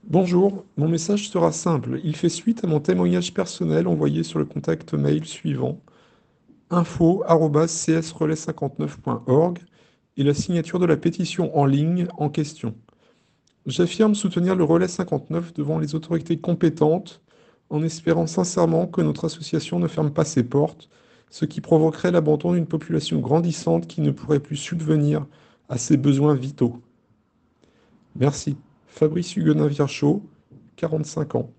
Bonjour, mon message sera simple. Il fait suite à mon témoignage personnel envoyé sur le contact mail suivant info@csrelais59.org et la signature de la pétition en ligne en question. J'affirme soutenir le Relais 59 devant les autorités compétentes en espérant sincèrement que notre association ne ferme pas ses portes, ce qui provoquerait l'abandon d'une population grandissante qui ne pourrait plus subvenir à ses besoins vitaux. Merci. Fabrice Huguenin Virchaud, 45 ans.